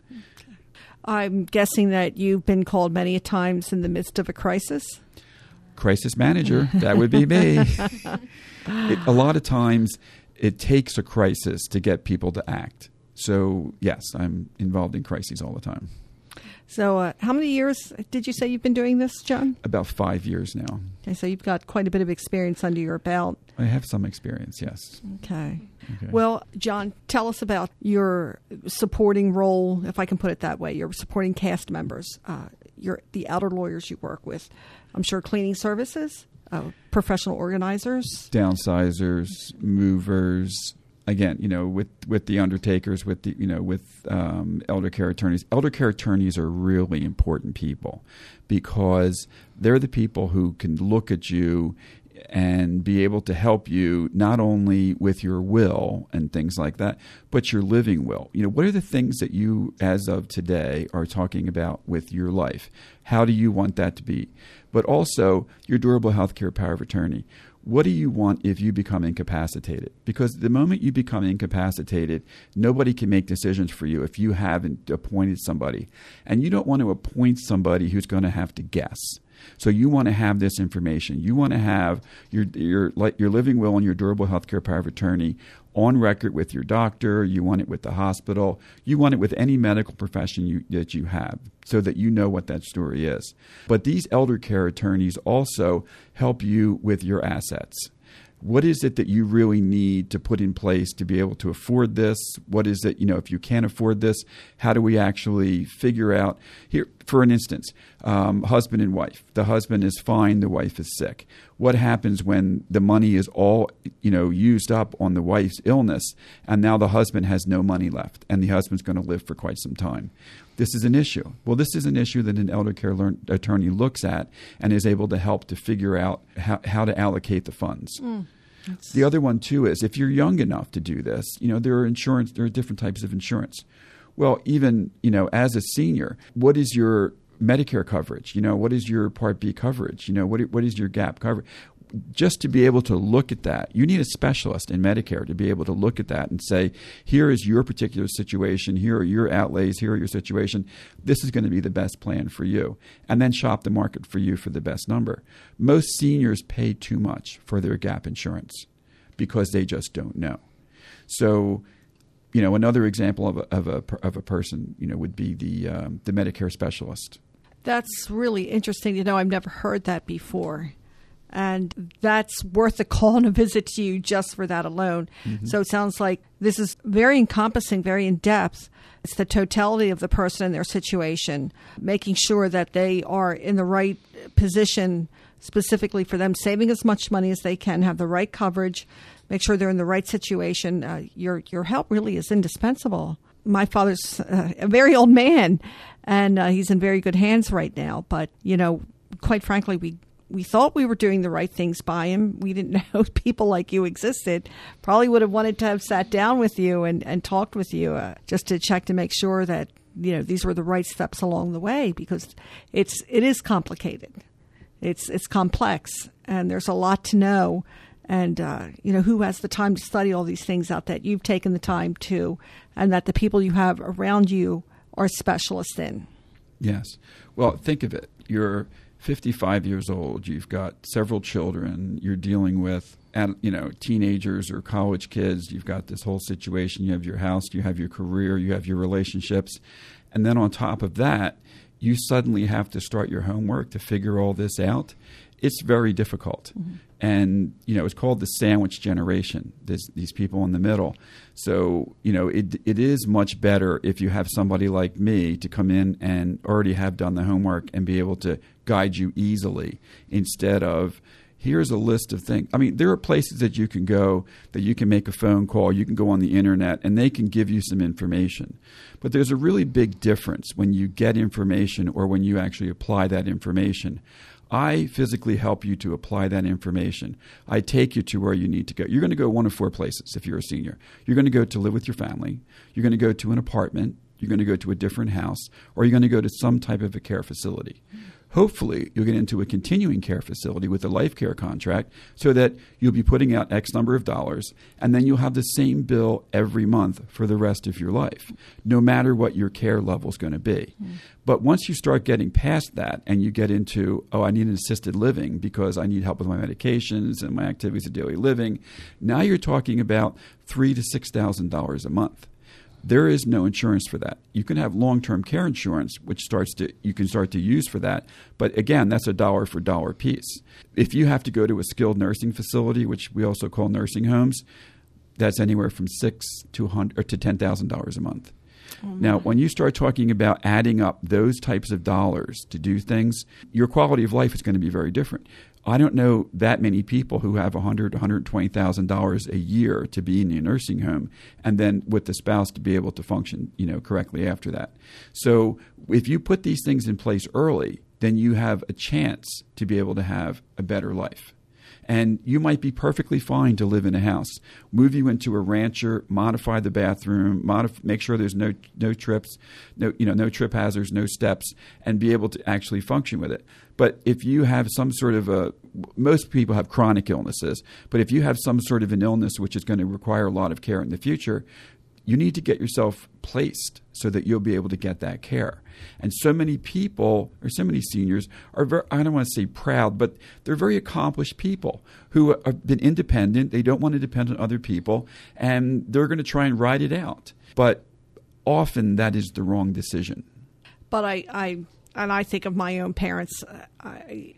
I'm guessing that you've been called many a times in the midst of a crisis. Crisis manager, that would be me. It, a lot of times it takes a crisis to get people to act. So, yes, I'm involved in crises all the time. So uh, how many years did you say you've been doing this, John? About five years now. Okay, so you've got quite a bit of experience under your belt. I have some experience, yes. Okay. Okay. Well, John, tell us about your supporting role, if I can put it that way, your supporting cast members, uh, your the elder lawyers you work with. I'm sure cleaning services, uh, professional organizers. Downsizers, movers. Again, you know, with, with the undertakers, with the, you know, with um, elder care attorneys. Elder care attorneys are really important people because they're the people who can look at you and be able to help you not only with your will and things like that, but your living will. You know, what are the things that you, as of today, are talking about with your life? How do you want that to be? But also your durable health care power of attorney. What do you want if you become incapacitated? Because the moment you become incapacitated, nobody can make decisions for you if you haven't appointed somebody. And you don't want to appoint somebody who's going to have to guess. So you want to have this information. You want to have your your your living will and your durable health care power of attorney on record with your doctor. You want it with the hospital. You want it with any medical profession you, that you have so that you know what that story is. But these elder care attorneys also help you with your assets. What is it that you really need to put in place to be able to afford this? What is it, you know, if you can't afford this, how do we actually figure out here, for an instance, um, husband and wife. The husband is fine, the wife is sick. What happens when the money is all, you know, used up on the wife's illness and now the husband has no money left and the husband's going to live for quite some time? This is an issue. Well, this is an issue that an elder care learn, attorney looks at and is able to help to figure out how, how to allocate the funds. Mm, the other one, too, is if you're young enough to do this, you know, there are insurance, there are different types of insurance. Well, even, you know, as a senior, what is your Medicare coverage? You know, what is your Part B coverage? You know, what what is your gap coverage? just to be able to look at that, you need a specialist in Medicare to be able to look at that and say, here is your particular situation, here are your outlays, here are your situation. This is going to be the best plan for you. And then shop the market for you for the best number. Most seniors pay too much for their gap insurance because they just don't know. So, you know, another example of a, of a, of a person, you know, would be the, um, the Medicare specialist. That's really interesting. You know, I've never heard that before. And that's worth a call and a visit to you just for that alone. Mm-hmm. So it sounds like this is very encompassing, very in-depth. It's the totality of the person and their situation, making sure that they are in the right position specifically for them, saving as much money as they can, have the right coverage, make sure they're in the right situation. Uh, your your help really is indispensable. My father's uh, a very old man, and uh, he's in very good hands right now. But, you know, quite frankly, we We thought we were doing the right things by him. We didn't know people like you existed. Probably would have wanted to have sat down with you and, and talked with you uh, just to check to make sure that, you know, these were the right steps along the way, because it's it is complicated. It's it's complex, and there's a lot to know. And, uh, you know, who has the time to study all these things out that you've taken the time to, and that the people you have around you are specialists in? Yes. Well, think of it. You're fifty-five years old, you've got several children, you're dealing with, you know, teenagers or college kids, you've got this whole situation, you have your house, you have your career, you have your relationships, and then on top of that, you suddenly have to start your homework to figure all this out. It's very difficult. Mm-hmm. And, you know, it's called the sandwich generation, this, these people in the middle. So, you know, it it is much better if you have somebody like me to come in and already have done the homework and be able to guide you easily, instead of, here's a list of things. I mean, there are places that you can go that you can make a phone call, you can go on the internet, and they can give you some information. But there's a really big difference when you get information or when you actually apply that information. I physically help you to apply that information. I take you to where you need to go. You're going to go one of four places if you're a senior. You're going to go to live with your family. You're going to go to an apartment. You're going to go to a different house. Or you're going to go to some type of a care facility. Hopefully, you'll get into a continuing care facility with a life care contract so that you'll be putting out X number of dollars, and then you'll have the same bill every month for the rest of your life, no matter what your care level is going to be. Mm. But once you start getting past that and you get into, oh, I need an assisted living because I need help with my medications and my activities of daily living, now you're talking about three thousand to six thousand dollars a month. There is no insurance for that. You can have long-term care insurance, which starts to you can start to use for that. But again, that's a dollar for dollar piece. If you have to go to a skilled nursing facility, which we also call nursing homes, that's anywhere from six to hundred or to ten thousand dollars a month. Oh, now, when you start talking about adding up those types of dollars to do things, your quality of life is going to be very different. I don't know that many people who have one hundred thousand dollars, one hundred twenty thousand dollars a year to be in a nursing home, and then with the spouse to be able to function, you know, correctly after that. So if you put these things in place early, then you have a chance to be able to have a better life. And you might be perfectly fine to live in a house. Move you into a rancher, modify the bathroom, modif- make sure there's no no trips, no you know no trip hazards, no steps, and be able to actually function with it. But if you have some sort of a, most people have chronic illnesses, but if you have some sort of an illness which is going to require a lot of care in the future, you need to get yourself placed so that you'll be able to get that care. And so many people, or so many seniors, are very, I don't want to say proud, but they're very accomplished people who have been independent. They don't want to depend on other people, and they're going to try and ride it out. But often that is the wrong decision. But I, I and I think of my own parents, I,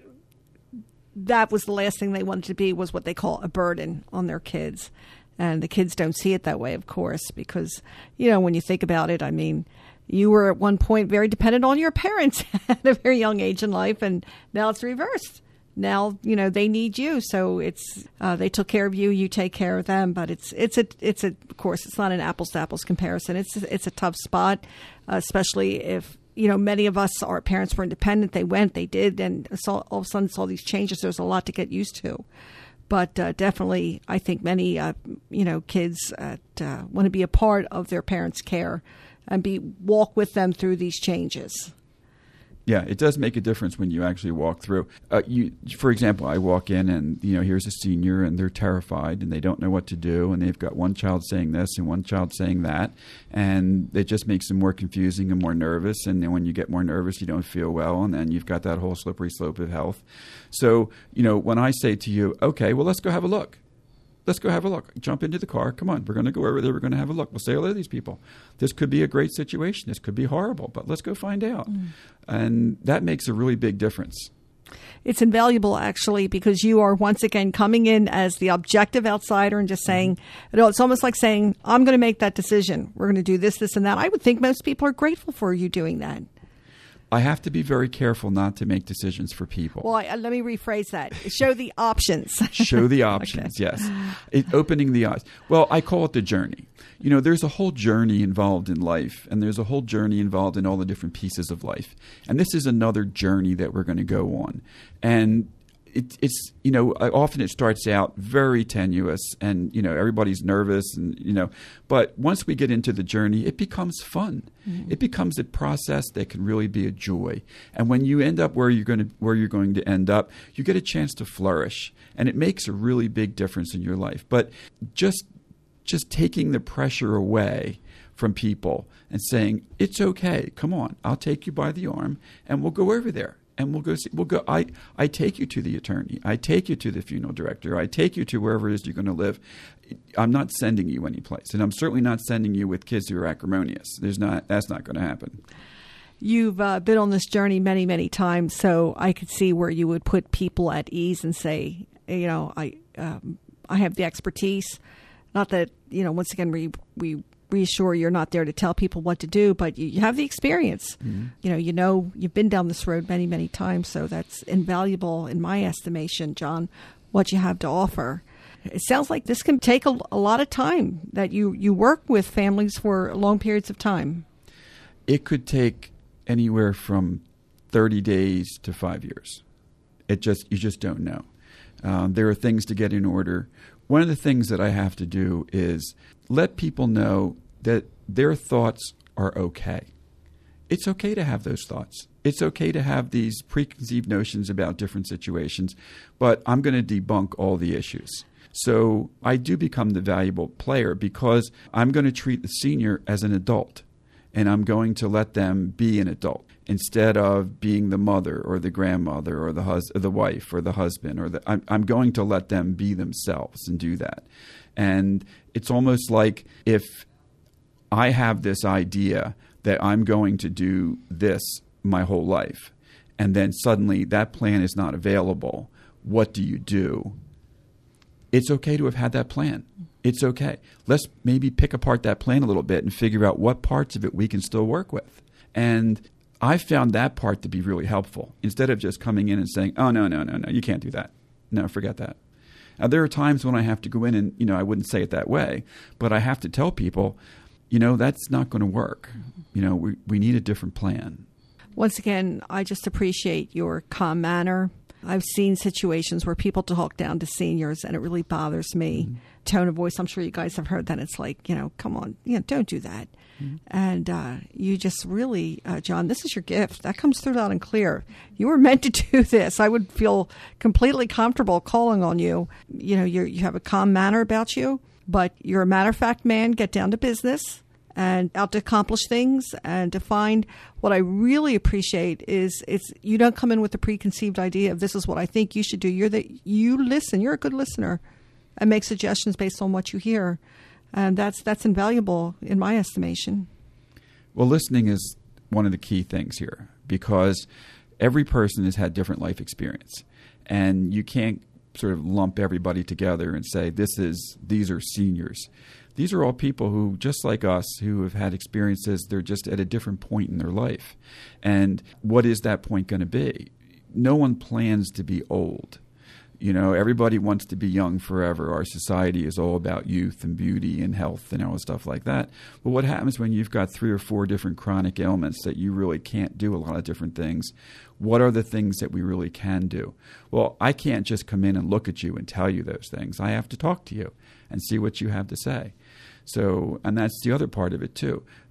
that was the last thing they wanted to be, was what they call a burden on their kids. And the kids don't see it that way, of course, because, you know, when you think about it, I mean, you were at one point very dependent on your parents at a very young age in life, and now it's reversed. Now, you know, they need you, so it's uh, they took care of you, you take care of them. But it's it's a it's a of course it's not an apples to apples comparison. It's it's a tough spot, uh, especially if, you know, many of us, our parents were independent. They went, they did, and saw, all of a sudden saw these changes. There's a lot to get used to. But uh, definitely, I think many, uh, you know, kids uh, uh, want to be a part of their parents' care and be walk with them through these changes. Yeah, it does make a difference when you actually walk through. Uh, you, for example, I walk in and, you know, here's a senior and they're terrified and they don't know what to do and they've got one child saying this and one child saying that, and it just makes them more confusing and more nervous. And then when you get more nervous, you don't feel well, and then you've got that whole slippery slope of health. So, you know, when I say to you, okay, well, let's go have a look. Let's go have a look. Jump into the car. Come on. We're going to go over there. We're going to have a look. We'll say hello to these people. This could be a great situation. This could be horrible, but let's go find out. Mm. And that makes a really big difference. It's invaluable, actually, because you are once again coming in as the objective outsider and just saying, you know, it's almost like saying, I'm going to make that decision. We're going to do this, this, and that. I would think most people are grateful for you doing that. I have to be very careful not to make decisions for people. Well, I, let me rephrase that. Show the options. Show the options, okay. Yes. It, opening the eyes. Well, I call it the journey. You know, there's a whole journey involved in life, and there's a whole journey involved in all the different pieces of life. And this is another journey that we're going to go on. And It, it's, you know, often it starts out very tenuous and, you know, everybody's nervous and, you know, but once we get into the journey, it becomes fun. Mm-hmm. It becomes a process that can really be a joy. And when you end up where you're going to, where you're going to end up, you get a chance to flourish, and it makes a really big difference in your life. But just, just taking the pressure away from people and saying, it's okay, come on, I'll take you by the arm and we'll go over there. And we'll go see, we'll go, I, I take you to the attorney. I take you to the funeral director. I take you to wherever it is you're going to live. I'm not sending you anyplace. And I'm certainly not sending you with kids who are acrimonious. There's not, that's not going to happen. You've uh, been on this journey many, many times, so I could see where you would put people at ease and say, you know, I um, I have the expertise. Not that, you know, once again, we we reassure you're not there to tell people what to do, but you, you have the experience. Mm-hmm. You know, you know, you've been down this road many, many times, so that's invaluable in my estimation, John, what you have to offer. It sounds like this can take a, a lot of time, that you, you work with families for long periods of time. It could take anywhere from thirty days to five years. It just, you just don't know. Um, there are things to get in order. One of the things that I have to do is let people know that their thoughts are okay. It's okay to have those thoughts. It's okay to have these preconceived notions about different situations, but I'm going to debunk all the issues. So I do become the valuable player because I'm going to treat the senior as an adult, and I'm going to let them be an adult instead of being the mother or the grandmother or the hus- or the wife or the husband. Or the I'm, I'm going to let them be themselves and do that. And it's almost like if I have this idea that I'm going to do this my whole life, and then suddenly that plan is not available, what do you do? It's okay to have had that plan. It's okay. Let's maybe pick apart that plan a little bit and figure out what parts of it we can still work with. And I found that part to be really helpful. Instead of just coming in and saying, oh, no, no, no, no, you can't do that. No, forget that. Now, there are times when I have to go in and, you know, I wouldn't say it that way, but I have to tell people, you know, that's not going to work. You know, we, we need a different plan. Once again, I just appreciate your calm manner. I've seen situations where people talk down to seniors, and it really bothers me. Mm-hmm. Tone of voice, I'm sure you guys have heard that. It's like, you know, come on, you know, don't do that. Mm-hmm. And uh, you just really, uh, John, this is your gift. That comes through loud and clear. You were meant to do this. I would feel completely comfortable calling on you. You know, you you have a calm manner about you, but you're a matter-of-fact man. Get down to business and out to accomplish things and to find. What I really appreciate is it's you don't come in with a preconceived idea of this is what I think you should do. You're the you listen. You're a good listener and make suggestions based on what you hear. And that's that's invaluable in my estimation. Well, listening is one of the key things here because every person has had different life experience. And you can't sort of lump everybody together and say, this is these are seniors. These are all people who, just like us, who have had experiences, they're just at a different point in their life. And what is that point going to be? No one plans to be old. You know, everybody wants to be young forever. Our society is all about youth and beauty and health and all stuff like that. But what happens when you've got three or four different chronic ailments that you really can't do a lot of different things? What are the things that we really can do? Well, I can't just come in and look at you and tell you those things. I have to talk to you and see what you have to say. So, and that's the other part of it too.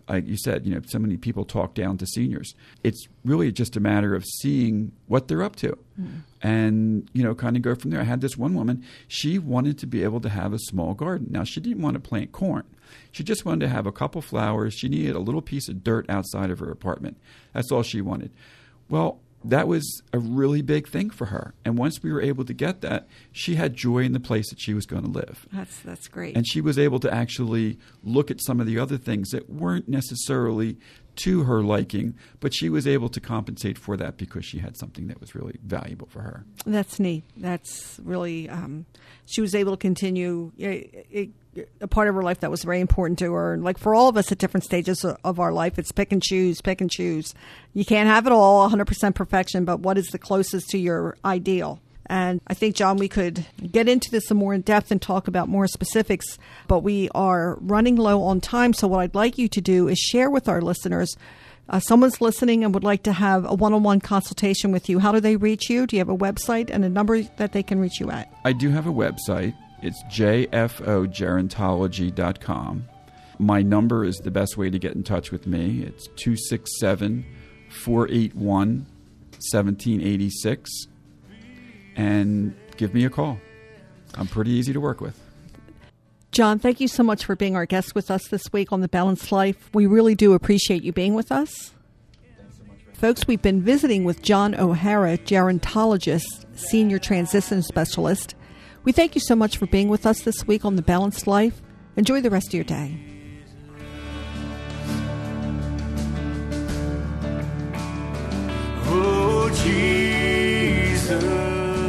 like you said, you know, so many people talk down to seniors. It's really just a matter of seeing what they're up to mm. and, you know, kind of go from there. I had this one woman, she wanted to be able to have a small garden. Now, she didn't want to plant corn. She just wanted to have a couple flowers. She needed a little piece of dirt outside of her apartment. That's all she wanted. Well, that was a really big thing for her. And once we were able to get that, she had joy in the place that she was going to live. That's that's great. And she was able to actually look at some of the other things that weren't necessarily to her liking, but she was able to compensate for that because she had something that was really valuable for her. That's neat. That's really, um, she was able to continue a, a, a part of her life that was very important to her. Like for all of us at different stages of our life, it's pick and choose, pick and choose. You can't have it all one hundred percent perfection, but what is the closest to your ideal? And I think, John, we could get into this some more in depth and talk about more specifics, but we are running low on time. So what I'd like you to do is share with our listeners, uh, someone's listening and would like to have a one-on-one consultation with you. How do they reach you? Do you have a website and a number that they can reach you at? I do have a website. It's j f o gerontology dot com. My number is the best way to get in touch with me. It's two six seven, four eight one, one seven eight six. And give me a call. I'm pretty easy to work with. John, thank you so much for being our guest with us this week on The Balanced Life. We really do appreciate you being with us. Thanks so much for- Folks, we've been visiting with John O'Hara, gerontologist, senior transition specialist. We thank you so much for being with us this week on The Balanced Life. Enjoy the rest of your day. Oh, Jesus.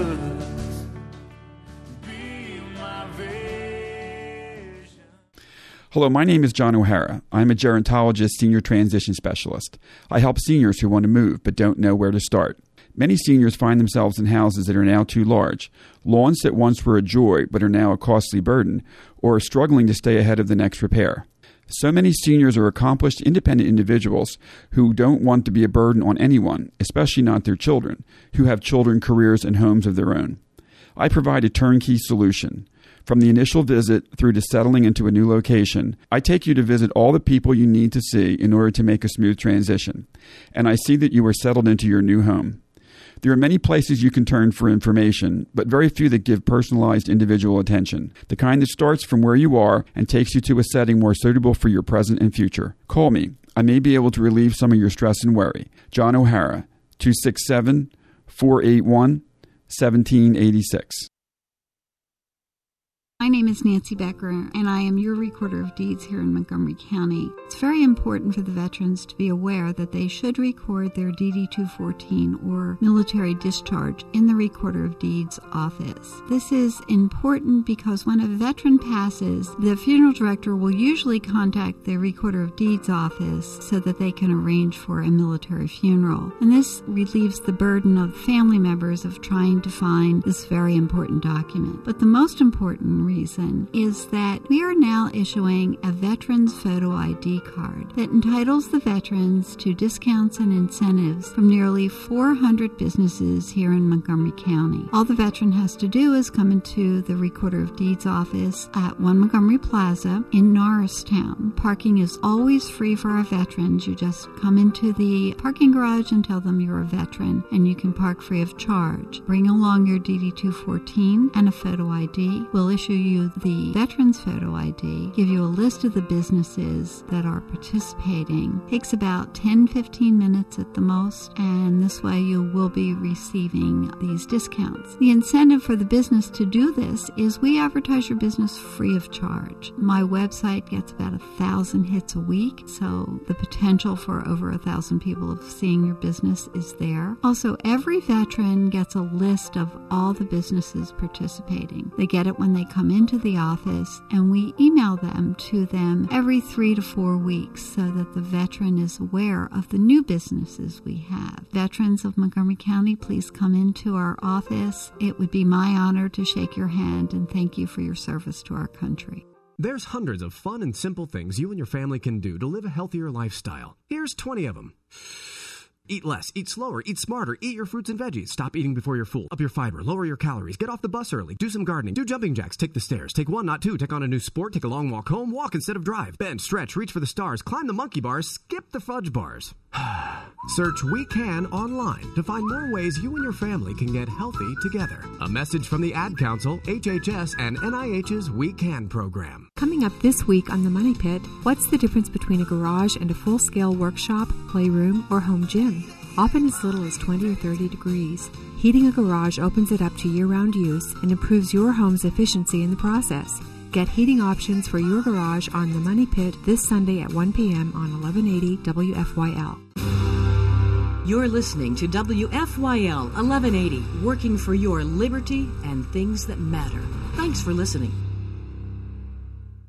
Hello, my name is John O'Hara. I'm a gerontologist senior transition specialist. I help seniors who want to move but don't know where to start. Many seniors find themselves in houses that are now too large, lawns that once were a joy but are now a costly burden, or are struggling to stay ahead of the next repair. So many seniors are accomplished, independent individuals who don't want to be a burden on anyone, especially not their children, who have children, careers, and homes of their own. I provide a turnkey solution. From the initial visit through to settling into a new location, I take you to visit all the people you need to see in order to make a smooth transition. And I see that you are settled into your new home. There are many places you can turn for information, but very few that give personalized individual attention, the kind that starts from where you are and takes you to a setting more suitable for your present and future. Call me. I may be able to relieve some of your stress and worry. John O'Hara, two six seven, four eight one, one seven eight six. My name is Nancy Becker, and I am your Recorder of Deeds here in Montgomery County. It's very important for the veterans to be aware that they should record their D D two fourteen or military discharge in the Recorder of Deeds office. This is important because when a veteran passes, the funeral director will usually contact the Recorder of Deeds office so that they can arrange for a military funeral. And this relieves the burden of family members of trying to find this very important document. But the most important reason is that we are now issuing a Veterans Photo I D card that entitles the veterans to discounts and incentives from nearly four hundred businesses here in Montgomery County. All the veteran has to do is come into the Recorder of Deeds office at One Montgomery Plaza in Norristown. Parking is always free for our veterans. You just come into the parking garage and tell them you're a veteran, and you can park free of charge. Bring along your D D two fourteen and a photo I D. We'll issue you the Veterans Photo I D, give you a list of the businesses that are participating. It takes about ten to fifteen minutes at the most, and this way you will be receiving these discounts. The incentive for the business to do this is we advertise your business free of charge. My website gets about a thousand hits a week, so the potential for over a thousand people of seeing your business is there. Also, every veteran gets a list of all the businesses participating. They get it when they come into the office, and we email them to them every three to four weeks so that the veteran is aware of the new businesses we have. Veterans of Montgomery County, please come into our office. It would be my honor to shake your hand and thank you for your service to our country. There's hundreds of fun and simple things you and your family can do to live a healthier lifestyle. Here's twenty of them. Eat less, eat slower, eat smarter, eat your fruits and veggies. Stop eating before you're full. Up your fiber, lower your calories, get off the bus early, do some gardening, do jumping jacks, take the stairs, take one, not two, take on a new sport, take a long walk home, walk instead of drive, bend, stretch, reach for the stars, climb the monkey bars, skip the fudge bars. Search We Can online to find more ways you and your family can get healthy together. A message from the Ad Council, H H S, and N I H's We Can program. Coming up this week on The Money Pit, what's the difference between a garage and a full-scale workshop, playroom, or home gym? Often as little as twenty or thirty degrees. Heating a garage opens it up to year-round use and improves your home's efficiency in the process. Get heating options for your garage on The Money Pit this Sunday at one p.m. on eleven eighty W F Y L. You're listening to W F Y L eleven eighty, working for your liberty and things that matter. Thanks for listening.